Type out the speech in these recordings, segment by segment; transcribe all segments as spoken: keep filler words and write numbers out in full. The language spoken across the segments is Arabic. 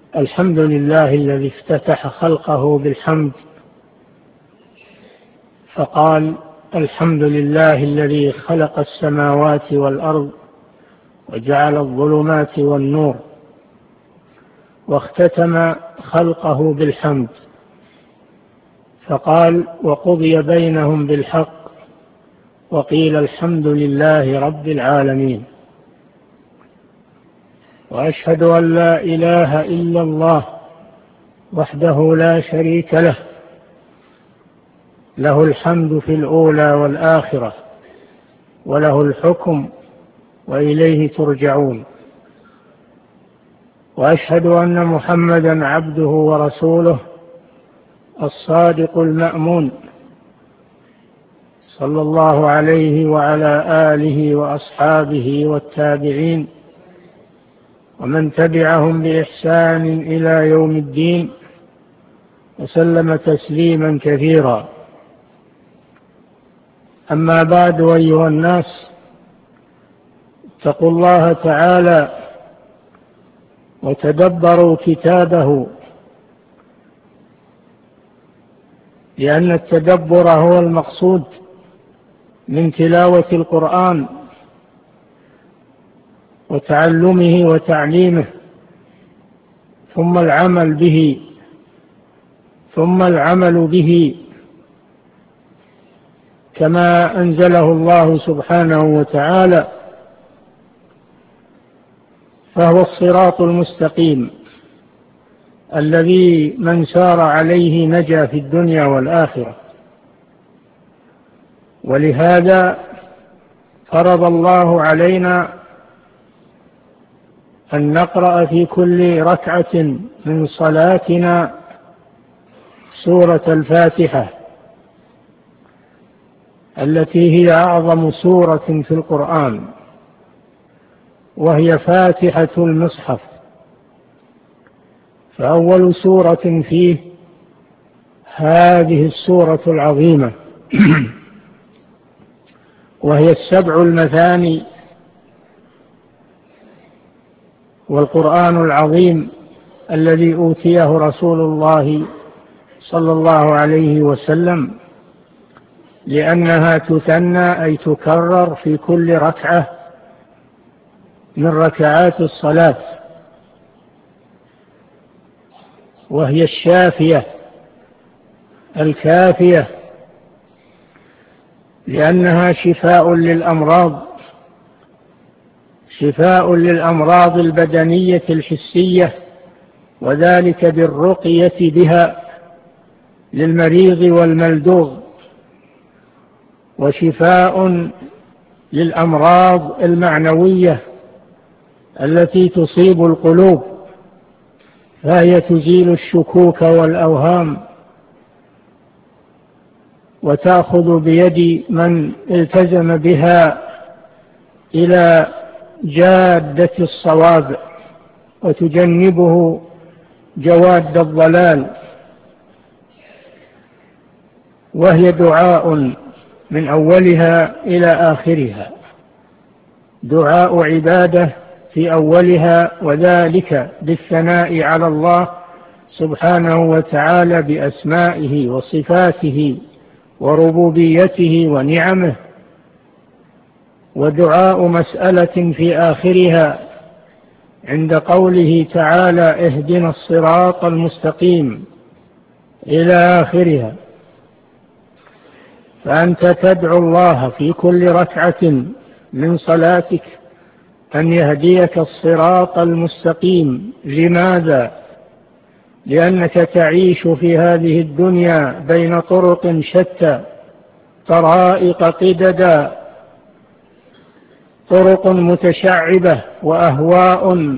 الحمد لله الذي افتتح خلقه بالحمد، فقال: الحمد لله الذي خلق السماوات والأرض وجعل الظلمات والنور، واختتم خلقه بالحمد فقال: وقضي بينهم بالحق وقيل الحمد لله رب العالمين. وأشهد أن لا إله إلا الله وحده لا شريك له، له الحمد في الأولى والآخرة، وله الحكم وإليه ترجعون. وأشهد أن محمدا عبده ورسوله الصادق المأمون، صلى الله عليه وعلى آله وأصحابه والتابعين ومن تبعهم بإحسان إلى يوم الدين، وسلم تسليما كثيرا. أما بعد، أيها الناس، اتقوا الله تعالى وتدبروا كتابه، لأن التدبر هو المقصود من تلاوة القرآن وتعلمه وتعليمه، ثم العمل به ثم العمل به كما أنزله الله سبحانه وتعالى، فهو الصراط المستقيم الذي من سار عليه نجا في الدنيا والآخرة. ولهذا فرض الله علينا أن نقرأ في كل ركعة من صلاتنا سورة الفاتحة، التي هي أعظم سورة في القرآن، وهي فاتحة المصحف، فأول سورة فيه هذه السورة العظيمة وهي السبع المثاني والقرآن العظيم الذي أوتيه رسول الله صلى الله عليه وسلم، لأنها تثنى أي تكرر في كل ركعة من ركعات الصلاة، وهي الشافية الكافية، لأنها شفاء للأمراض شفاء للأمراض البدنية الحسية، وذلك بالرقية بها للمريض والملدوغ، وشفاء للأمراض المعنوية التي تصيب القلوب، فهي تزيل الشكوك والأوهام، وتأخذ بيد من التزم بها إلى جادة الصواب، وتجنبه جواد الضلال. وهي دعاء من أولها إلى آخرها، دعاء عبادة في أولها، وذلك بالثناء على الله سبحانه وتعالى بأسمائه وصفاته وربوبيته ونعمه، ودعاء مسألة في آخرها عند قوله تعالى: اهدنا الصراط المستقيم، إلى آخرها. فأنت تدعو الله في كل ركعة من صلاتك أن يهديك الصراط المستقيم. لماذا؟ لأنك تعيش في هذه الدنيا بين طرق شتى، طرائق قددا، طرق متشعبة وأهواء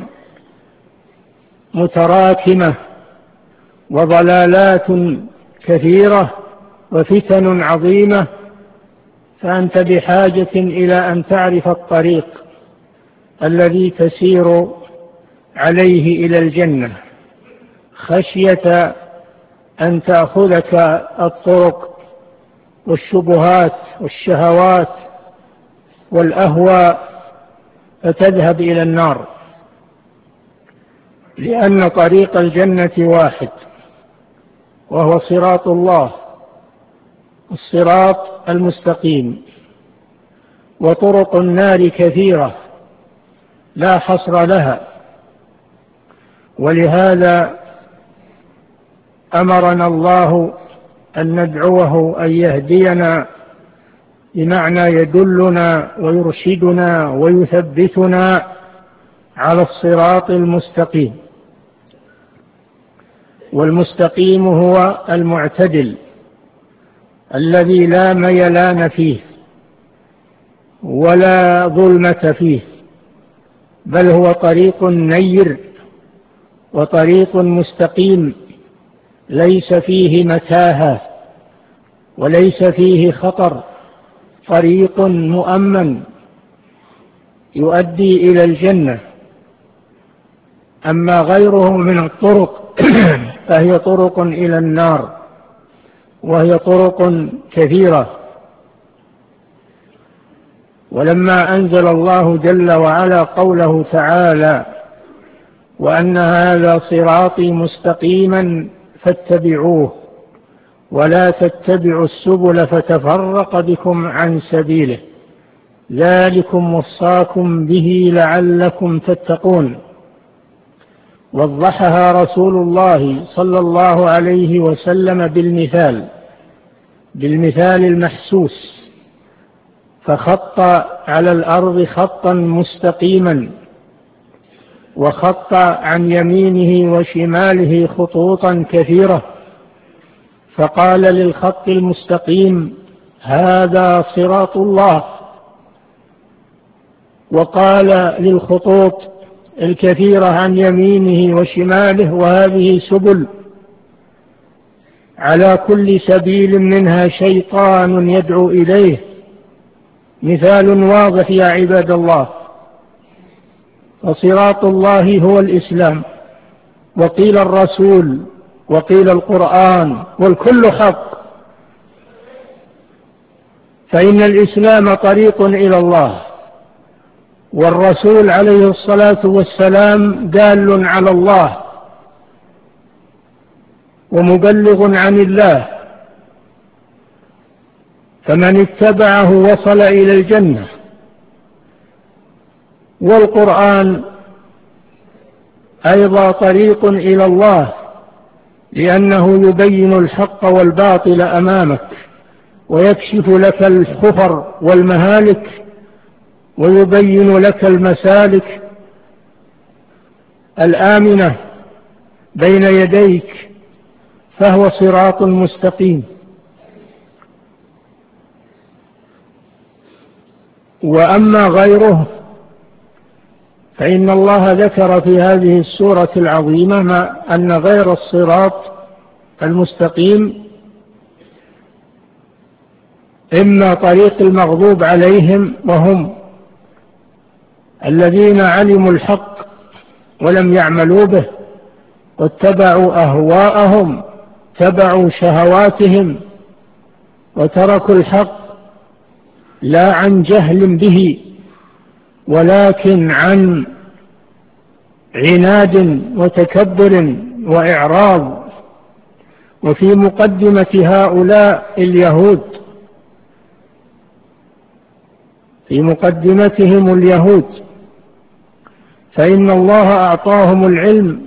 متراكمة وضلالات كثيرة وفتن عظيمة، فأنت بحاجة إلى أن تعرف الطريق الذي تسير عليه إلى الجنة، خشية أن تأخذك الطرق والشبهات والشهوات والأهواء فتذهب إلى النار. لأن طريق الجنة واحد، وهو صراط الله، الصراط المستقيم. وطرق النار كثيرة لا حصر لها، ولهذا أمرنا الله أن ندعوه أن يهدينا، بمعنى يدلنا ويرشدنا ويثبتنا على الصراط المستقيم. والمستقيم هو المعتدل الذي لا ميلان فيه ولا ظلمة فيه، بل هو طريق نير وطريق مستقيم ليس فيه متاهة وليس فيه خطر، طريق مؤمن يؤدي إلى الجنة. أما غيره من الطرق فهي طرق إلى النار، وهي طرق كثيرة. ولما أنزل الله جل وعلا قوله تعالى: وأن هذا صراطي مستقيما فاتبعوه ولا تتبعوا السبل فتفرق بكم عن سبيله ذلكم وصاكم به لعلكم تتقون. وضحها رسول الله صلى الله عليه وسلم بالمثال بالمثال المحسوس، فخط على الأرض خطا مستقيما، وخط عن يمينه وشماله خطوطا كثيرة، فقال للخط المستقيم: هذا صراط الله. وقال للخطوط الكثيرة عن يمينه وشماله: وهذه سبل، على كل سبيل منها شيطان يدعو إليه. مثال واضح يا عباد الله. فصراط الله هو الإسلام، وقيل الرسول، وقيل القرآن، والكل حق. فإن الإسلام طريق إلى الله، والرسول عليه الصلاة والسلام دال على الله ومبلغ عن الله، فمن اتبعه وصل إلى الجنة. والقرآن أيضا طريق إلى الله، لأنه يبين الحق والباطل أمامك، ويكشف لك الخفر والمهالك، ويبين لك المسالك الآمنة بين يديك، فهو صراط مستقيم. وأما غيره فإن الله ذكر في هذه السورة العظيمة ما أن غير الصراط المستقيم إما طريق المغضوب عليهم، وهم الذين علموا الحق ولم يعملوا به، واتبعوا أهواءهم، تبعوا شهواتهم، وتركوا الحق لا عن جهل به، ولكن عن عناد وتكبر وإعراض. وفي مقدمة هؤلاء اليهود، في مقدمتهم اليهود، فإن الله أعطاهم العلم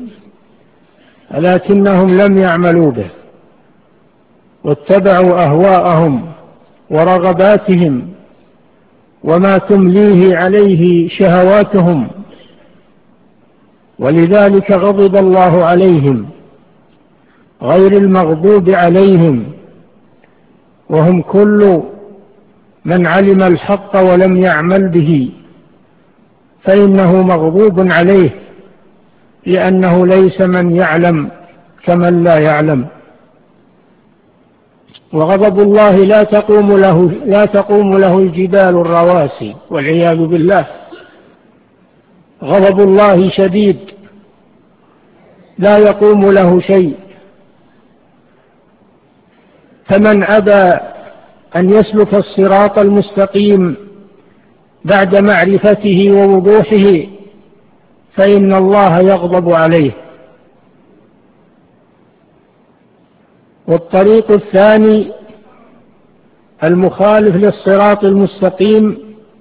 لكنهم لم يعملوا به، واتبعوا أهواءهم ورغباتهم وما تمليه عليه شهواتهم، ولذلك غضب الله عليهم، غير المغضوب عليهم، وهم كل من علم الحق ولم يعمل به فإنه مغضوب عليه، لأنه ليس من يعلم كمن لا يعلم. وغضب الله لا تقوم له لا تقوم له الجبال الرواسي والعياذ بالله. غضب الله شديد لا يقوم له شيء. فمن أبى أن يسلك الصراط المستقيم بعد معرفته ووضوحه فإن الله يغضب عليه والطريق الثاني المخالف للصراط المستقيم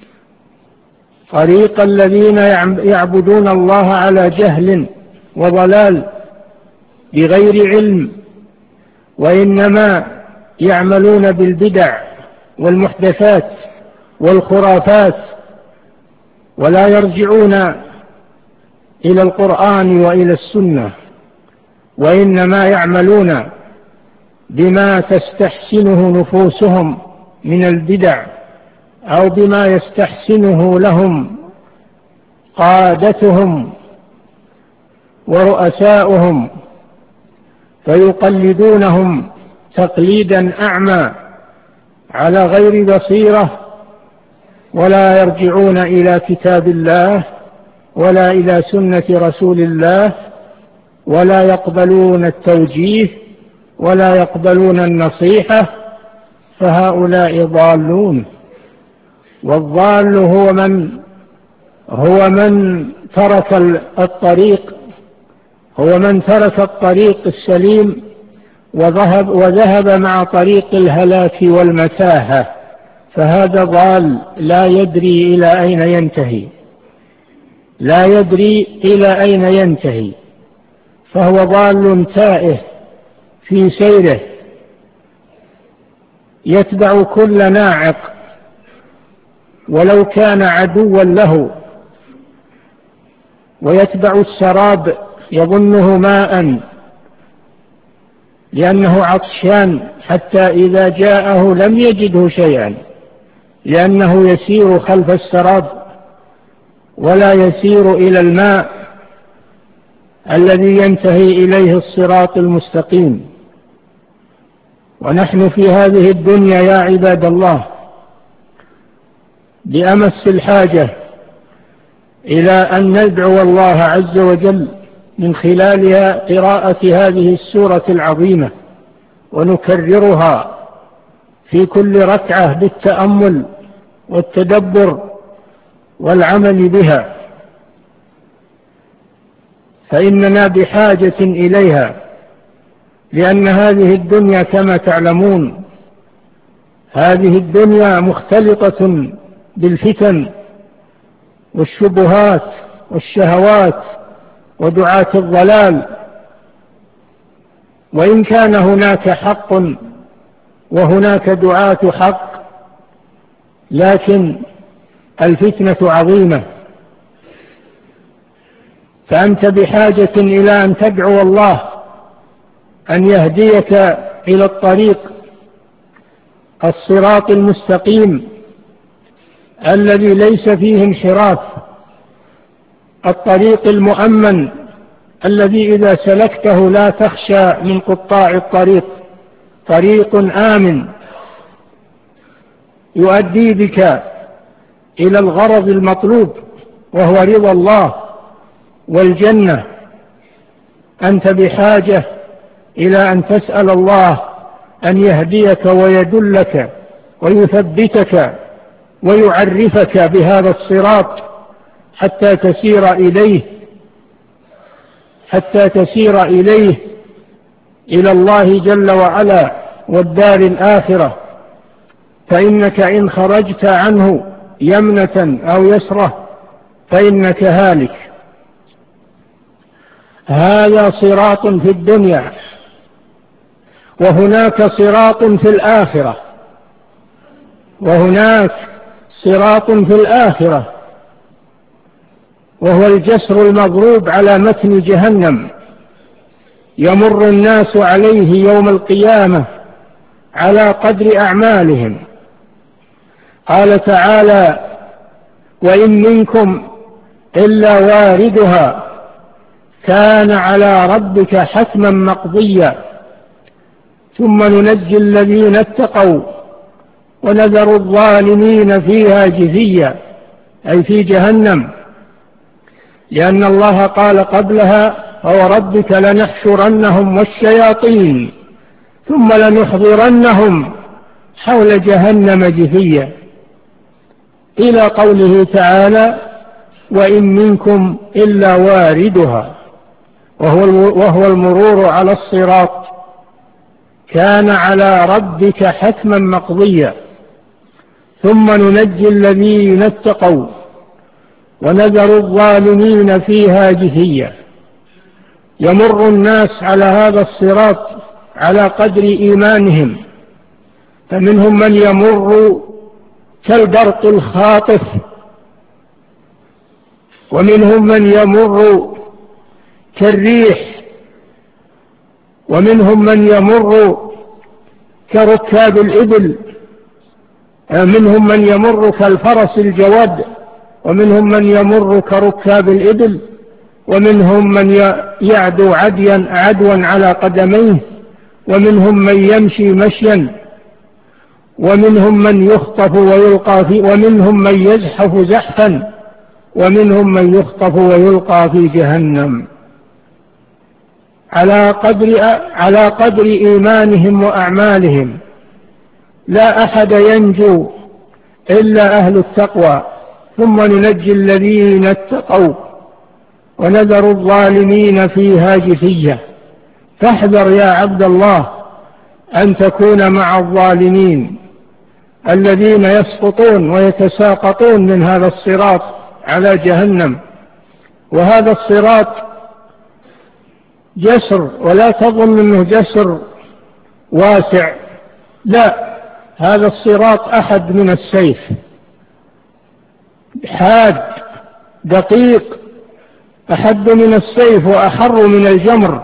طريق الذين يعبدون الله على جهل وضلال بغير علم، وإنما يعملون بالبدع والمحدثات والخرافات، ولا يرجعون إلى القرآن وإلى السنة، وإنما يعملون بما تستحسنه نفوسهم من البدع أو بما يستحسنه لهم قادتهم ورؤساؤهم، فيقلدونهم تقليدا أعمى على غير بصيرة، ولا يرجعون إلى كتاب الله ولا إلى سنة رسول الله، ولا يقبلون التوجيه ولا يقبلون النصيحة، فهؤلاء ضالون. والضال هو من هو من ترك الطريق هو من ترك الطريق السليم وذهب وذهب مع طريق الهلاك والمتاهة، فهذا ضال لا يدري إلى أين ينتهي لا يدري إلى أين ينتهي فهو ضال تائه في سيره، يتبع كل ناعق ولو كان عدوا له، ويتبع السراب يظنه ماء لأنه عطشان، حتى إذا جاءه لم يجده شيئا، لأنه يسير خلف السراب ولا يسير إلى الماء الذي ينتهي إليه الصراط المستقيم. ونحن في هذه الدنيا يا عباد الله بأمس الحاجة إلى أن ندعو الله عز وجل من خلالها قراءة هذه السورة العظيمة، ونكررها في كل ركعة بالتأمل والتدبر والعمل بها، فإننا بحاجة إليها، لأن هذه الدنيا كما تعلمون هذه الدنيا مختلطة بالفتن والشبهات والشهوات ودعاة الضلال، وإن كان هناك حق وهناك دعاة حق، لكن الفتنة عظيمة، فأنت بحاجة إلى أن تدعو الله أن يهديك إلى الطريق الصراط المستقيم الذي ليس فيه انحراف، الطريق المؤمن الذي إذا سلكته لا تخشى من قطاع الطريق، طريق آمن يؤدي بك إلى الغرض المطلوب وهو رضا الله والجنة. أنت بحاجة إلى أن تسأل الله أن يهديك ويدلك ويثبتك ويعرفك بهذا الصراط حتى تسير إليه حتى تسير إليه إلى الله جل وعلا والدار الآخرة، فإنك إن خرجت عنه يمنة أو يسرة فإنك هالك. هذا صراط في الدنيا، وهناك صراط في الآخرة وهناك صراط في الآخرة وهو الجسر المضروب على متن جهنم، يمر الناس عليه يوم القيامة على قدر أعمالهم. قال تعالى: وإن منكم إلا واردها كان على ربك حتما مقضيا ثم ننجي الذين اتقوا ونذر الظالمين فيها جثيا، أي في جهنم، لأن الله قال قبلها: فوربك لنحشرنهم والشياطين ثم لنحضرنهم حول جهنم جثيا، إلى قوله تعالى: وإن منكم إلا واردها، وهو وهو المرور على الصراط. كان على ربك حتما مقضيا ثم ننجي الذين اتقوا ونذر الظالمين فيها جثيا. يمر الناس على هذا الصراط على قدر إيمانهم، فمنهم من يمر كالبرق الخاطف، ومنهم من يمر كالريح، ومنهم من يمر كركاب الإبل، منهم من يمر كالفرس الجواد، ومنهم من يمر كركاب الإبل، ومنهم من يعدو عديا عدوا على قدميه، ومنهم من يمشي مشيا، ومنهم من يخطف ويلقى في، ومنهم من يزحف زحفا، ومنهم من يخطف ويلقى في جهنم على قدر على قدر إيمانهم وأعمالهم. لا أحد ينجو إلا أهل التقوى. ثم ننجي الذين اتقوا ونذر الظالمين فيها جثيا. فاحذر يا عبد الله أن تكون مع الظالمين الذين يسقطون ويتساقطون من هذا الصراط على جهنم. وهذا الصراط جسر، ولا تظن أنه جسر واسع، لا، هذا الصراط أحد من السيف، حاد دقيق، أحد من السيف وأحر من الجمر.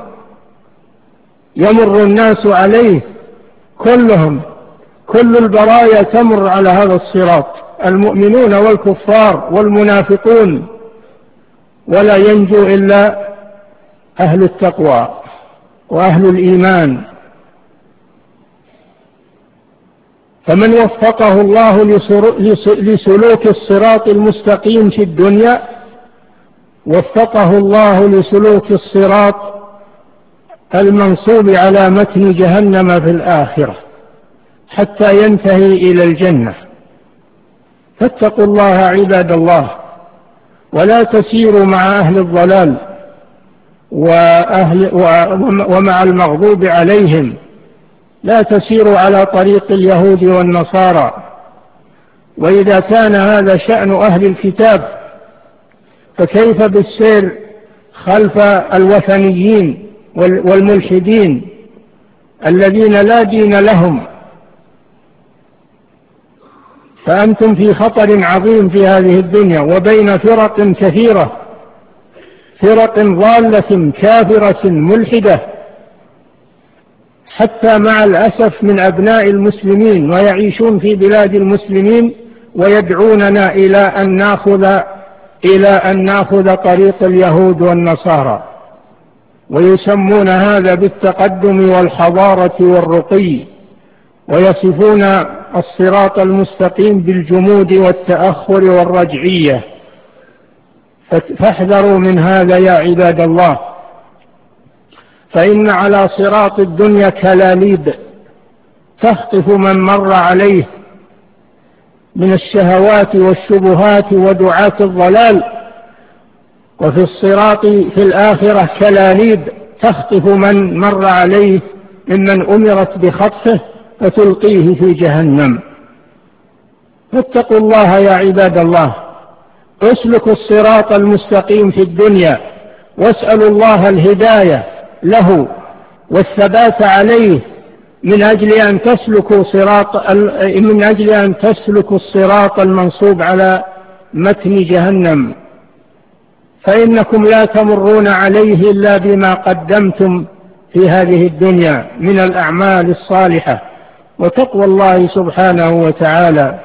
يمر الناس عليه كلهم، كل البرايا تمر على هذا الصراط، المؤمنون والكفار والمنافقون، ولا ينجو إلا أهل التقوى وأهل الإيمان. فمن وفقه الله لسلوك الصراط المستقيم في الدنيا وفقه الله لسلوك الصراط المنصوب على متن جهنم في الآخرة حتى ينتهي إلى الجنة. فاتقوا الله عباد الله، ولا تسيروا مع أهل الضلال وأهل ومع المغضوب عليهم، لا تسيروا على طريق اليهود والنصارى. وإذا كان هذا شأن أهل الكتاب فكيف بالسير خلف الوثنيين والملحدين الذين لا دين لهم؟ فأنتم في خطر عظيم في هذه الدنيا، وبين فرق كثيرة، فرق ضالة كافرة ملحدة، حتى مع الأسف من أبناء المسلمين، ويعيشون في بلاد المسلمين ويدعوننا إلى أن نأخذ إلى أن نأخذ طريق اليهود والنصارى، ويسمون هذا بالتقدم والحضارة والرقي، ويصفون الصراط المستقيم بالجمود والتأخر والرجعية. فاحذروا من هذا يا عباد الله، فإن على صراط الدنيا كلاليب تخطف من مر عليه من الشهوات والشبهات ودعاة الضلال، وفي الصراط في الآخرة كلاليب تخطف من مر عليه ممن أمرت بخطفه فتلقيه في جهنم. فاتقوا الله يا عباد الله، اسلكوا الصراط المستقيم في الدنيا، واسألوا الله الهداية له والثبات عليه من أجل أن تسلكوا صراط من أجل أن تسلكوا الصراط المنصوب على متن جهنم، فإنكم لا تمرون عليه إلا بما قدمتم في هذه الدنيا من الأعمال الصالحة وتقوى الله سبحانه وتعالى.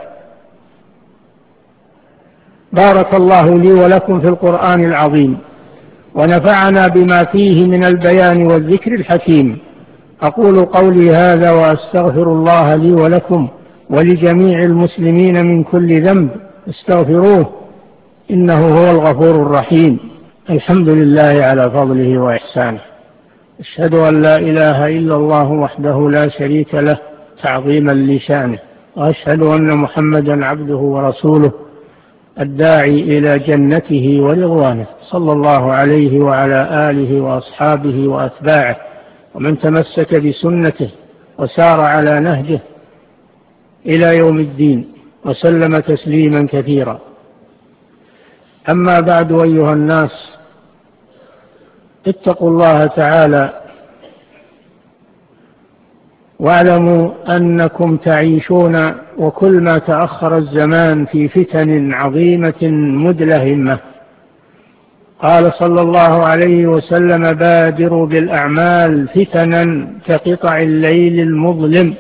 بارك الله لي ولكم في القرآن العظيم، ونفعنا بما فيه من البيان والذكر الحكيم. أقول قولي هذا وأستغفر الله لي ولكم ولجميع المسلمين من كل ذنب، استغفروه إنه هو الغفور الرحيم. الحمد لله على فضله وإحسانه، أشهد أن لا إله إلا الله وحده لا شريك له تعظيما لشانه، وأشهد أن محمدا عبده ورسوله الداعي إلى جنته ورضوانه، صلى الله عليه وعلى آله وأصحابه وأتباعه ومن تمسك بسنته وسار على نهجه إلى يوم الدين، وسلم تسليما كثيرا. أما بعد، أيها الناس، اتقوا الله تعالى واعلموا أنكم تعيشون، وكل ما تأخر الزمان، في فتن عظيمة مدلهمة. قال صلى الله عليه وسلم: بادروا بالأعمال فتنا كقطع الليل المظلم،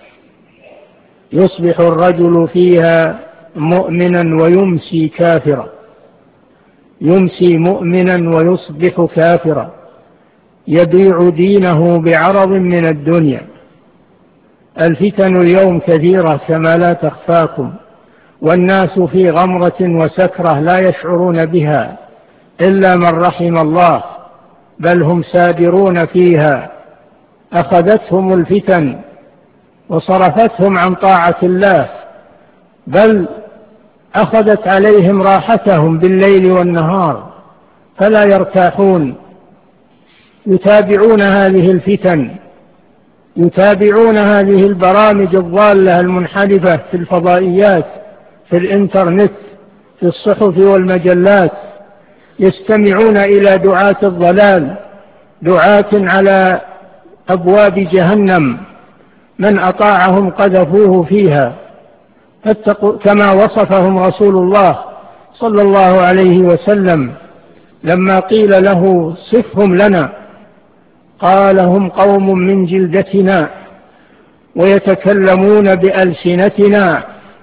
يصبح الرجل فيها مؤمنا ويمسي كافرا، يمسي مؤمنا ويصبح كافرا، يبيع دينه بعرض من الدنيا. الفتن اليوم كثيرة كما لا تخفاكم، والناس في غمرة وسكرة لا يشعرون بها إلا من رحم الله، بل هم سابرون فيها. أخذتهم الفتن وصرفتهم عن طاعة الله، بل أخذت عليهم راحتهم بالليل والنهار، فلا يرتاحون. يتابعون هذه الفتن، يتابعون هذه البرامج الضالة المنحرفة في الفضائيات، في الإنترنت، في الصحف والمجلات، يستمعون إلى دعاة الضلال، دعاة على أبواب جهنم، من أطاعهم قذفوه فيها، كما وصفهم رسول الله صلى الله عليه وسلم لما قيل له: صفهم لنا، قال: هم قوم من جلدتنا ويتكلمون بألسنتنا.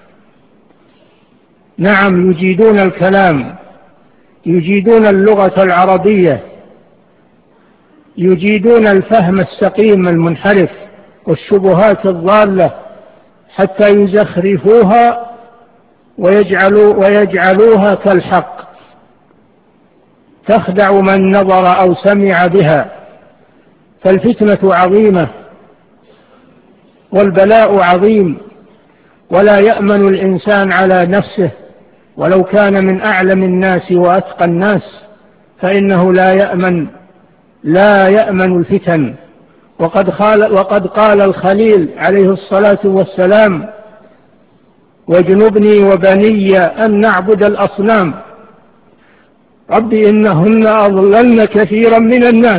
نعم، يجيدون الكلام، يجيدون اللغة العربية، يجيدون الفهم السقيم المنحرف والشبهات الضالة، حتى يزخرفوها ويجعلوا ويجعلوها كالحق، تخدع من نظر أو سمع بها. فالفتنة عظيمة والبلاء عظيم، ولا يأمن الإنسان على نفسه ولو كان من أعلم الناس وأتقى الناس، فإنه لا يأمن لا يأمن الفتن. وقد قال, وقد قال الخليل عليه الصلاة والسلام: واجنبني وبني أن نعبد الأصنام، رب إنهن أضللن كثيرا من الناس.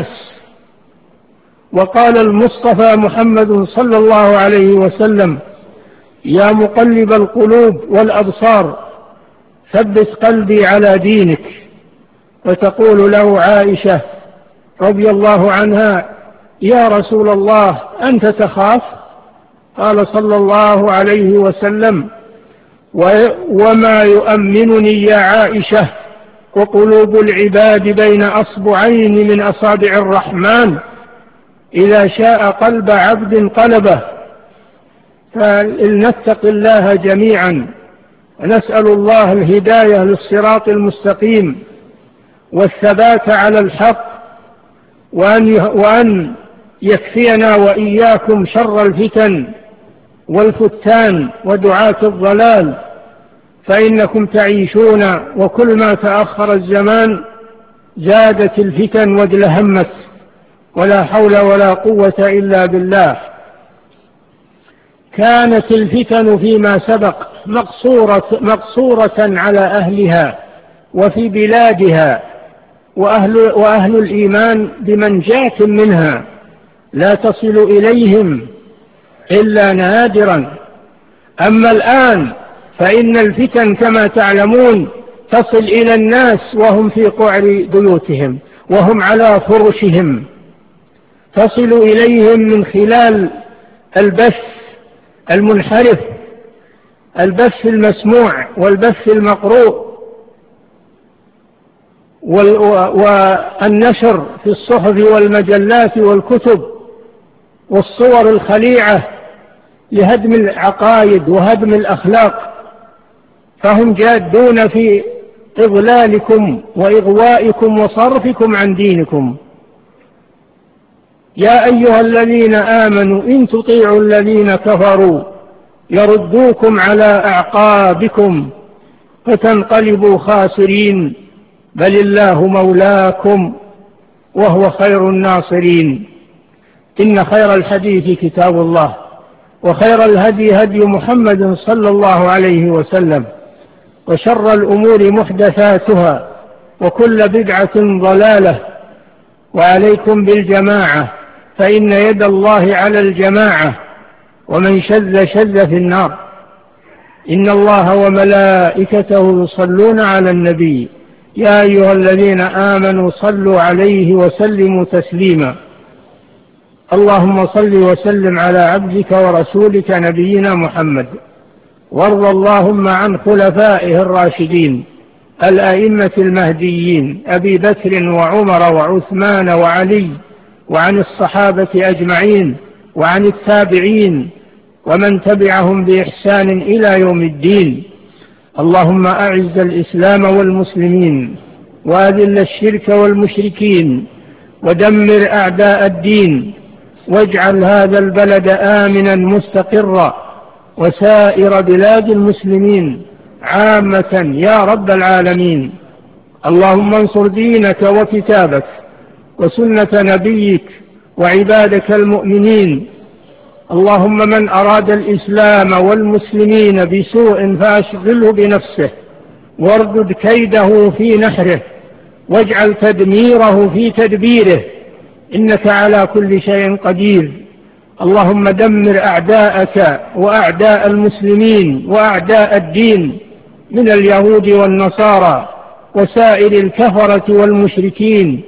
وقال المصطفى محمد صلى الله عليه وسلم: يا مقلب القلوب والأبصار، ثبت قلبي على دينك. وتقول له عائشة رضي الله عنها: يا رسول الله، أنت تخاف؟ قال صلى الله عليه وسلم: وما يؤمنني يا عائشة، وقلوب العباد بين أصبعين من أصابع الرحمن، إذا شاء قلب عبد قلبه. فلنتق الله جميعا، ونسأل الله الهداية للصراط المستقيم والثبات على الحق، وأن وأن يكفينا وإياكم شر الفتن والفتان ودعاة الضلال، فإنكم تعيشون، وكل ما تأخر الزمان زادت الفتن وادلهمت، ولا حول ولا قوة إلا بالله. كانت الفتن فيما سبق مقصورة, مقصورة على أهلها وفي بلادها، وأهل, وأهل الإيمان بمنجاة منها لا تصل إليهم إلا نادرا. أما الآن فإن الفتن كما تعلمون تصل إلى الناس وهم في قعر بيوتهم وهم على فرشهم، تصل إليهم من خلال البث المنحرف، البث المسموع والبث المقروء والنشر في الصحف والمجلات والكتب والصور الخليعة لهدم العقائد وهدم الأخلاق. فهم جادون في إضلالكم وإغوائكم وصرفكم عن دينكم. يا أيها الذين آمنوا إن تطيعوا الذين كفروا يردوكم على أعقابكم فتنقلبوا خاسرين، بل الله مولاكم وهو خير الناصرين. إن خير الحديث كتاب الله، وخير الهدي هدي محمد صلى الله عليه وسلم، وشر الأمور محدثاتها، وكل بدعة ضلالة. وعليكم بالجماعة، فإن يد الله على الجماعة، ومن شذ شذ في النار. إن الله وملائكته يصلون على النبي، يا أيها الذين آمنوا صلوا عليه وسلموا تسليما. اللهم صل وسلم على عبدك ورسولك نبينا محمد، وارض اللهم عن خلفائه الراشدين الأئمة المهديين أبي بكر وعمر وعثمان وعلي، وعن الصحابة أجمعين، وعن التابعين ومن تبعهم بإحسان إلى يوم الدين. اللهم أعز الإسلام والمسلمين، وأذل الشرك والمشركين، ودمر أعداء الدين، واجعل هذا البلد آمنا مستقرا، وسائر بلاد المسلمين عامة يا رب العالمين. اللهم انصر دينك وكتابك وسنة نبيك وعبادك المؤمنين. اللهم من أراد الإسلام والمسلمين بسوء فأشغله بنفسه، واردد كيده في نحره، واجعل تدميره في تدبيره، إنك على كل شيء قدير. اللهم دمر أعداءك وأعداء المسلمين وأعداء الدين من اليهود والنصارى وسائر الكفرة والمشركين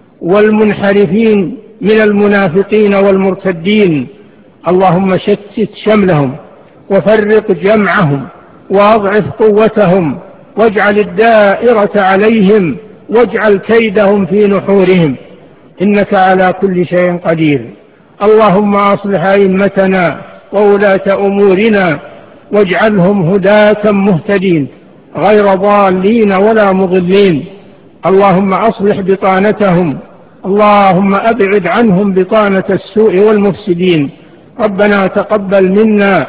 والمنحرفين من المنافقين والمرتدين. اللهم شتت شملهم وفرق جمعهم وأضعف قوتهم، واجعل الدائرة عليهم، واجعل كيدهم في نحورهم، إنك على كل شيء قدير. اللهم أصلح أئمتنا وولاة أمورنا، واجعلهم هداة مهتدين غير ضالين ولا مضلين. اللهم أصلح بطانتهم، اللهم أبعد عنهم بطانة السوء والمفسدين. ربنا تقبل منا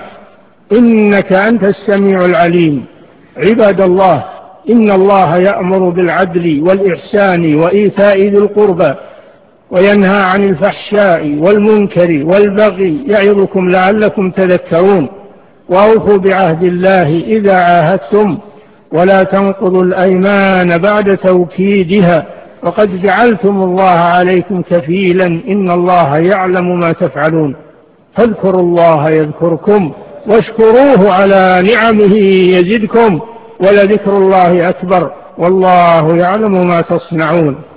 إنك أنت السميع العليم. عباد الله، إن الله يأمر بالعدل والإحسان وإيتاء ذي القربى، وينهى عن الفحشاء والمنكر والبغي، يعظكم لعلكم تذكرون. وأوفوا بعهد الله إذا عاهدتم، ولا تنقضوا الأيمان بعد توكيدها، وقد جعلتم الله عليكم كفيلا، إن الله يعلم ما تفعلون. فاذكروا الله يذكركم، واشكروه على نعمه يزدكم، ولذكر الله أكبر، والله يعلم ما تصنعون.